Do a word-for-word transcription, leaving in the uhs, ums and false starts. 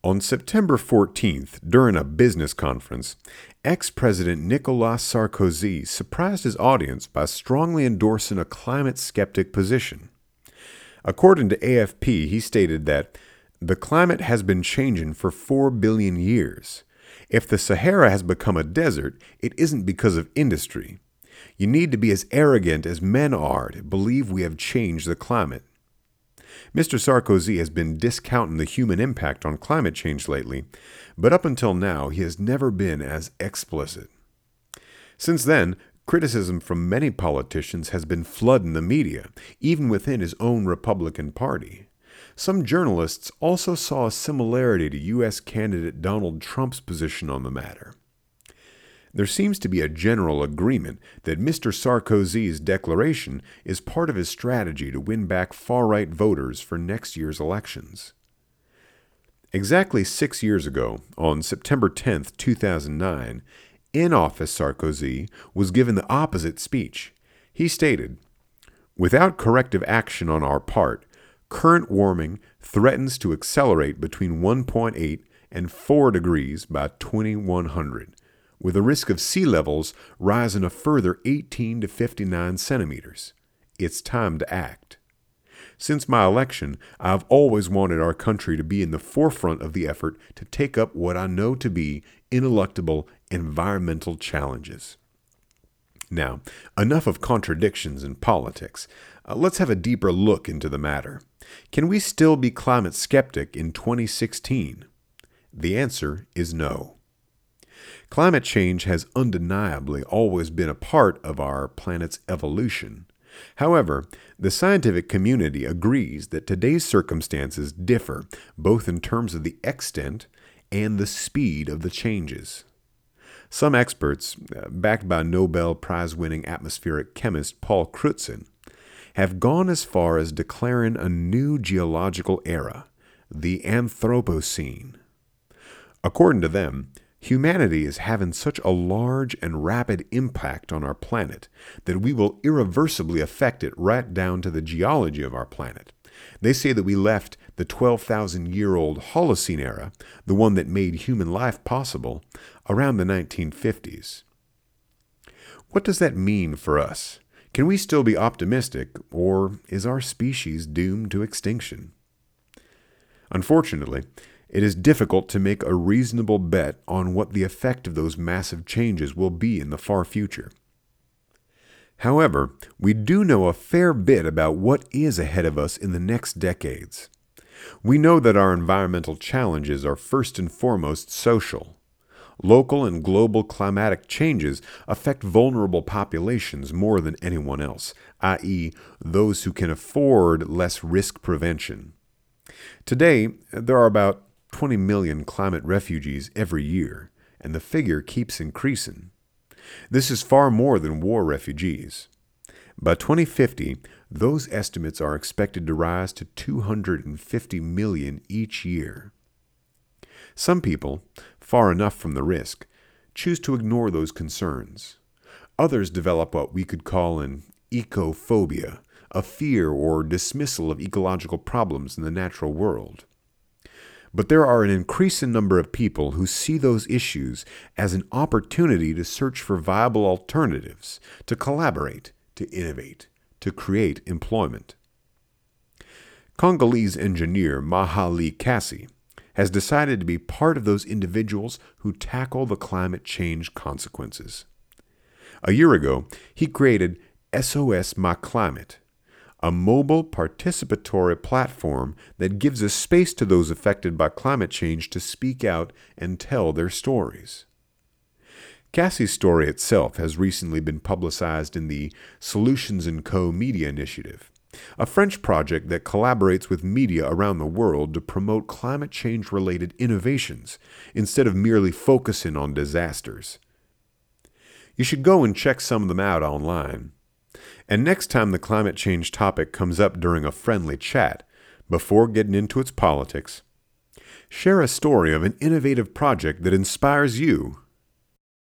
On September fourteenth, during a business conference, ex-President Nicolas Sarkozy surprised his audience by strongly endorsing a climate skeptic position. According to A F P, he stated that the climate has been changing for four billion years. If the Sahara has become a desert, it isn't because of industry. You need to be as arrogant as men are to believe we have changed the climate. Mister Sarkozy has been discounting the human impact on climate change lately, but up until now he has never been as explicit. Since then, criticism from many politicians has been flooding the media, even within his own Republican Party. Some journalists also saw a similarity to U S candidate Donald Trump's position on the matter. There seems to be a general agreement that Mister Sarkozy's declaration is part of his strategy to win back far-right voters for next year's elections. Exactly six years ago, on September tenth, two thousand nine, in-office Sarkozy was given the opposite speech. He stated, "Without corrective action on our part, current warming threatens to accelerate between one point eight and four degrees by twenty-one hundred. With a risk of sea levels rising a further eighteen to fifty-nine centimeters. It's time to act. Since my election, I've always wanted our country to be in the forefront of the effort to take up what I know to be ineluctable environmental challenges." Now, enough of contradictions in politics. Uh, let's have a deeper look into the matter. Can we still be climate skeptic in twenty sixteen? The answer is no. Climate change has undeniably always been a part of our planet's evolution. However, the scientific community agrees that today's circumstances differ both in terms of the extent and the speed of the changes. Some experts, backed by Nobel Prize-winning atmospheric chemist Paul Crutzen, have gone as far as declaring a new geological era, the Anthropocene. According to them, humanity is having such a large and rapid impact on our planet that we will irreversibly affect it right down to the geology of our planet. They say that we left the twelve thousand year old Holocene era, the one that made human life possible, around the nineteen fifties. What does that mean for us? Can we still be optimistic, or is our species doomed to extinction? Unfortunately, it is difficult to make a reasonable bet on what the effect of those massive changes will be in the far future. However, we do know a fair bit about what is ahead of us in the next decades. We know that our environmental challenges are first and foremost social. Local and global climatic changes affect vulnerable populations more than anyone else, that is, those who can afford less risk prevention. Today, there are about twenty million climate refugees every year, and the figure keeps increasing. This is far more than war refugees. By twenty fifty, those estimates are expected to rise to two hundred fifty million each year. Some people, far enough from the risk, choose to ignore those concerns. Others develop what we could call an ecophobia, a fear or dismissal of ecological problems in the natural world. But there are an increasing number of people who see those issues as an opportunity to search for viable alternatives, to collaborate, to innovate, to create employment. Congolese engineer Mahali Kassi has decided to be part of those individuals who tackle the climate change consequences. A year ago, he created S O S My Climate, a mobile participatory platform that gives a space to those affected by climate change to speak out and tell their stories. Cassie's story itself has recently been publicized in the Solutions and Co. Media Initiative, a French project that collaborates with media around the world to promote climate change-related innovations instead of merely focusing on disasters. You should go and check some of them out online. And next time the climate change topic comes up during a friendly chat, before getting into its politics, share a story of an innovative project that inspires you